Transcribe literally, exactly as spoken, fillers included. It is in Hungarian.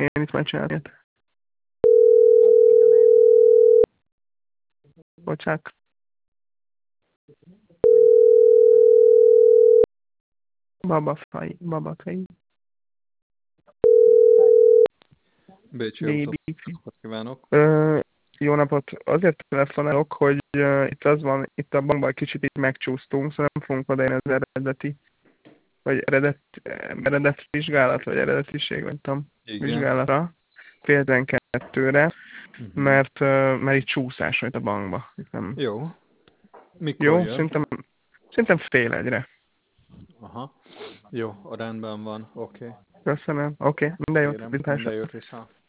Én itt már csinálni ilyet. Bocsák. Babafaj, babafej. Bécsi Baby. autókat kívánok. Ö, jó napot! Azért telefonálok, hogy uh, itt az van, itt a bankban kicsit így megcsúsztunk, szóval nem fogunk odaérni az eredeti, vagy eredet, eredet vizsgálat, vagy eredetiség, vagy tudom, Igen. vizsgálatra, fél tizenkettőre, Uh-huh. mert, uh, mert itt csúszás volt a bankba. Itt nem... Jó. Mikor Jó, jön? szerintem, szerintem fél egyre. Aha. Jó, rendben van. Oké. Okay. Köszönöm. Oké, okay. Minden jót. Kérem, Viszlátásra. minden jót vissza.